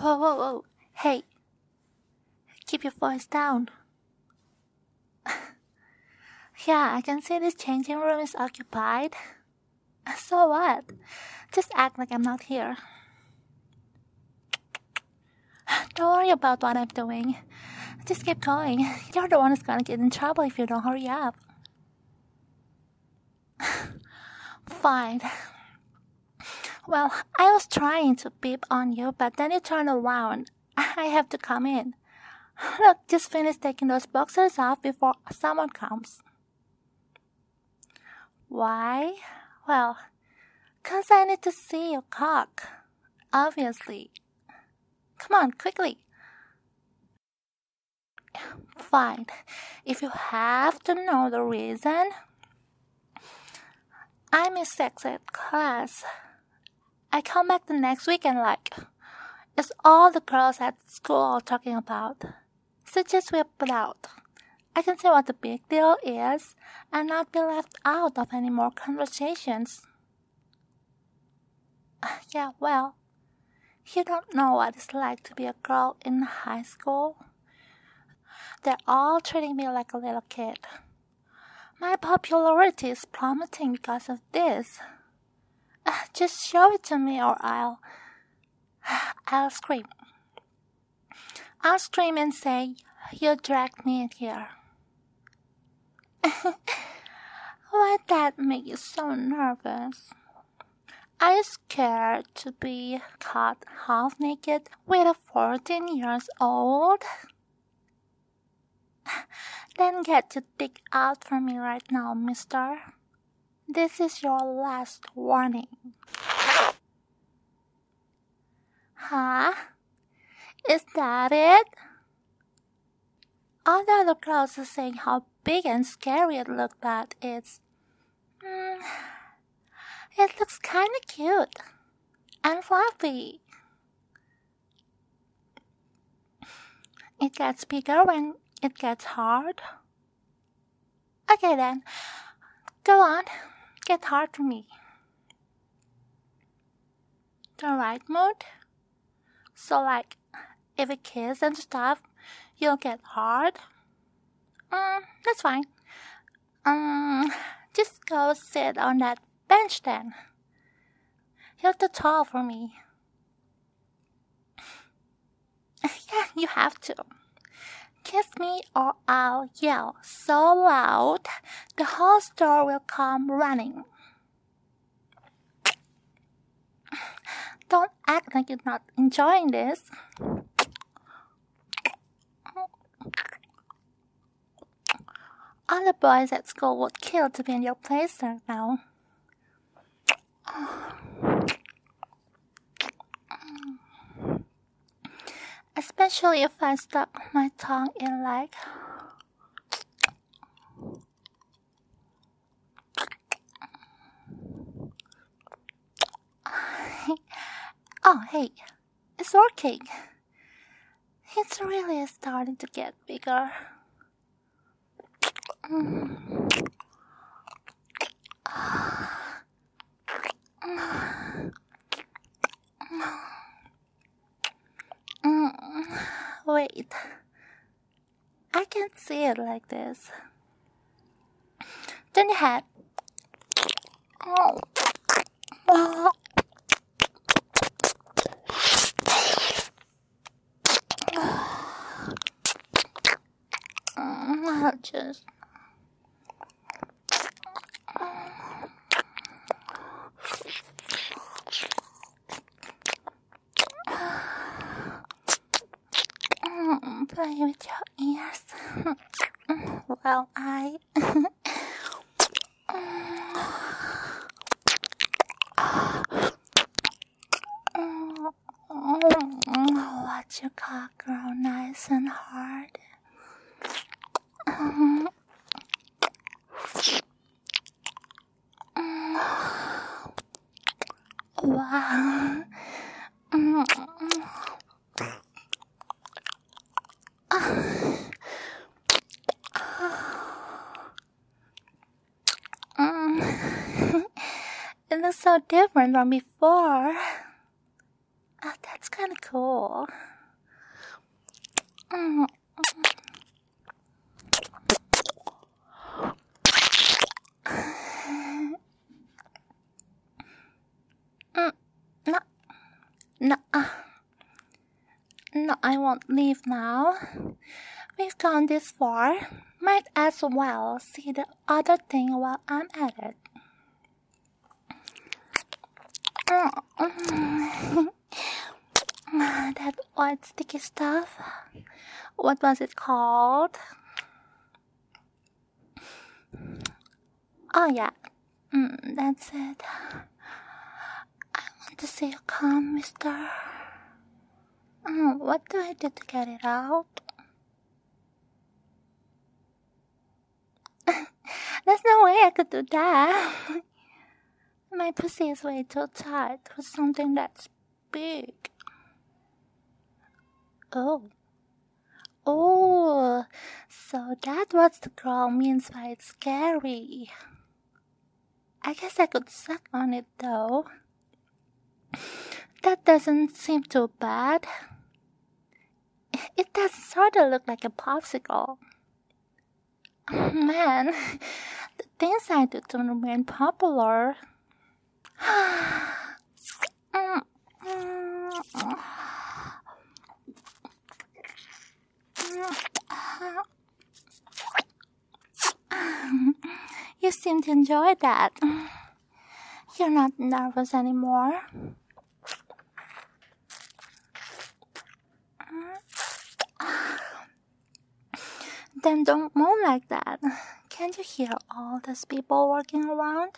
Whoa, whoa, whoa. Hey, keep your voice down. Yeah, I can see this changing room is occupied. So what? Just act like I'm not here. Don't worry about what I'm doing. Just keep going. You're the one who's gonna get in trouble if you don't hurry up. Fine. Well, I was trying to peep on you, but then you turned around. I have to come in. Look, just finish taking those boxers off before someone comes. Why? Well, 'cause I need to see your cock. Obviously. Come on, quickly. Fine. If you have to know the reason, I miss sex at class. I come back the next week and it's all the girls at school are talking about. So just whip it out. I can see what the big deal is and not be left out of any more conversations. Yeah, well, you don't know what it's like to be a girl in high school. They're all treating me like a little kid. My popularity is plummeting because of this. Just show it to me or I'll scream. I'll scream and say, you dragged me in here. Why'd that make you so nervous? Are you scared to be caught half naked with a 14 years old? Then get your dick out from me right now, mister. This is your last warning. Huh? Is that it? All the other girls are saying how big and scary it looked, but it looks kinda cute and fluffy. It gets bigger when it gets hard. Okay then, go on, get hard for me. The right mood? So if we kiss and stuff, you'll get hard? That's fine. Just go sit on that bench then. You're too tall for me. Yeah, you have to. Kiss me or I'll yell so loud the whole store will come running. Don't act like you're not enjoying this. All the boys at school would kill to be in your place right now. Especially if I stuck my tongue in Oh, hey, it's working. It's really starting to get bigger. Wait, I can't see it like this. Turn your head. I'll just... play with your ears. Well, watch your cock grow nice and hard. Wow. It looks so different from before. That's kind of cool. Mm. No, no, no, I won't leave now. We've gone this far. Might as well see the other thing while I'm at it. That white sticky stuff. What was it called? Oh yeah, that's it. I want to see you come, mister. What do I do to get it out? There's no way I could do that. My pussy is way too tight for something that's big. Oh, so that's what the girl means by it's scary. I guess I could suck on it though. That doesn't seem too bad. It does sort of look like a popsicle. Man, the things I do to remain popular. You seem to enjoy that. You're not nervous anymore. Then don't moan like that. Can't you hear all those people walking around?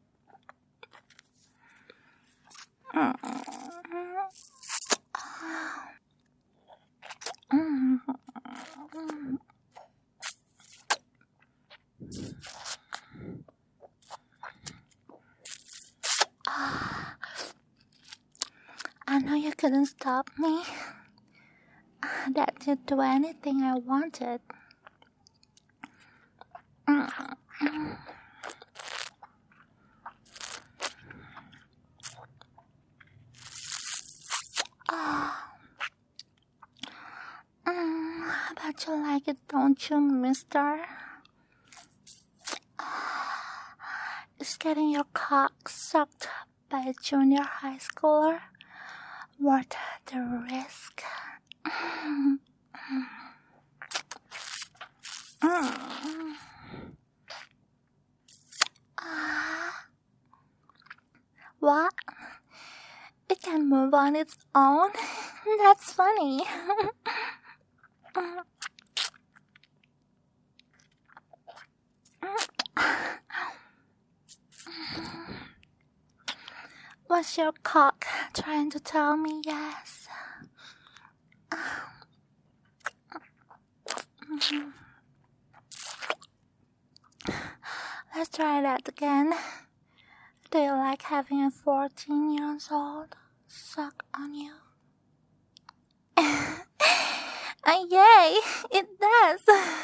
I know you couldn't stop me. That you'd do anything I wanted. Bet you like it, don't you, mister? Is getting your cock sucked by a junior high schooler worth the risk? What? It can move on its own? That's funny. Was your cock trying to tell me yes? Let's try that again. Do you like having a 14-year-old suck on you? Yay! It does!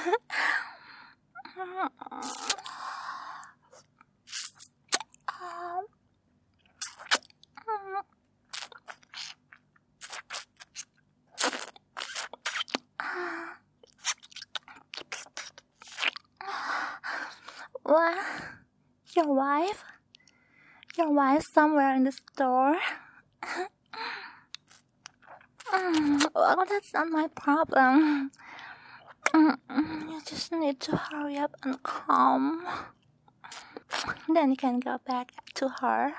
What? Your wife? Your wife somewhere in the store? Well, that's not my problem. You just need to hurry up and come. Then you can go back to her.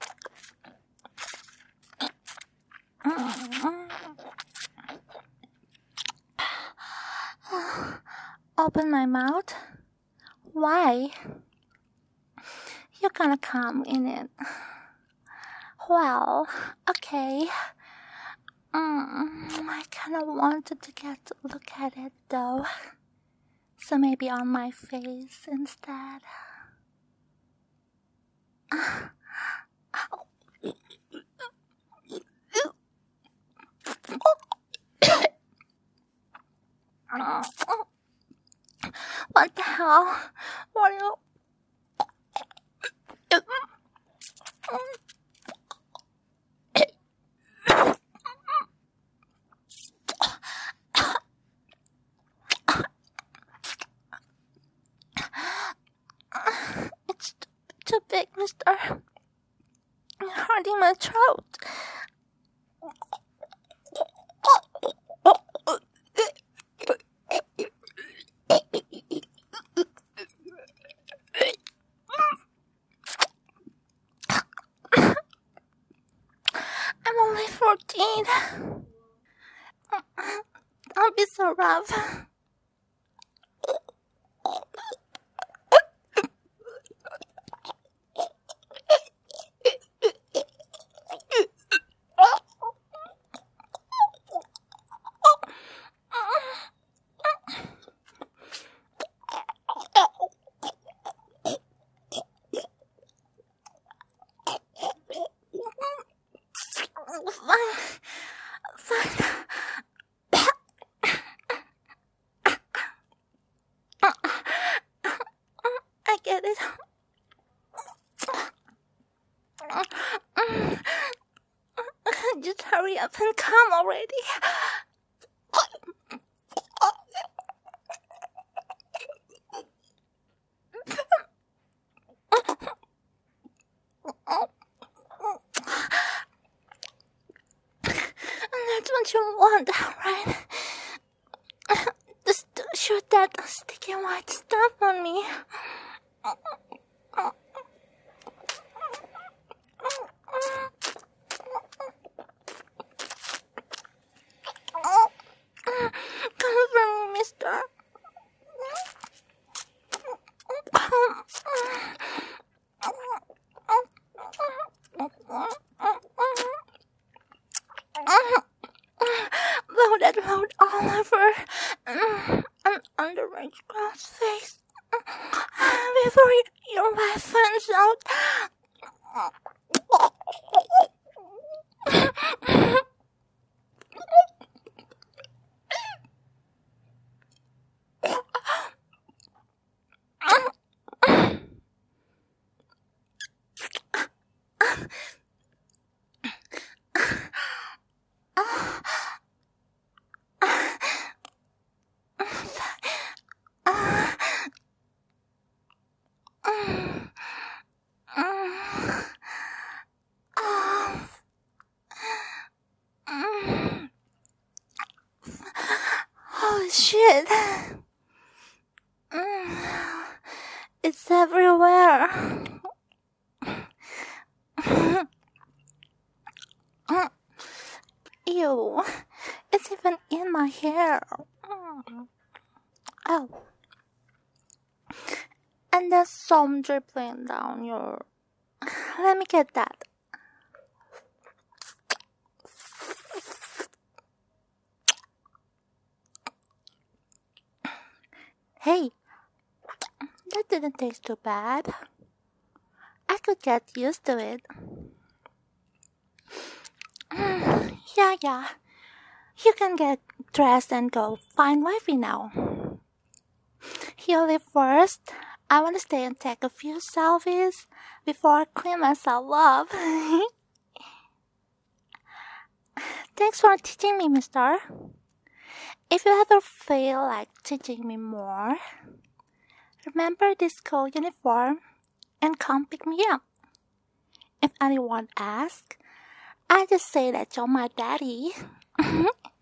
Open my mouth? Why? You're gonna come in it. Well, okay. I kinda wanted to get to look at it though. So maybe on my face instead. What the hell? What are you... 14. Don't be so rough. I get it. Just hurry up and come already. That's what you want, right? Just shoot that sticky white stuff on me. Come for me, mister. Blow that load all over and under my girl's face before your wife finds out. Holy shit. It's everywhere. Ew. It's even in my hair. Oh. And there's some dripping down your... Let me get that. Hey, that didn't taste too bad. I could get used to it. Yeah. You can get dressed and go find wifey now. You leave first. I want to stay and take a few selfies before I clean myself up. Thanks for teaching me, mister. If you ever feel like teaching me more, remember this school uniform and come pick me up. If anyone asks, I just say that you're my daddy.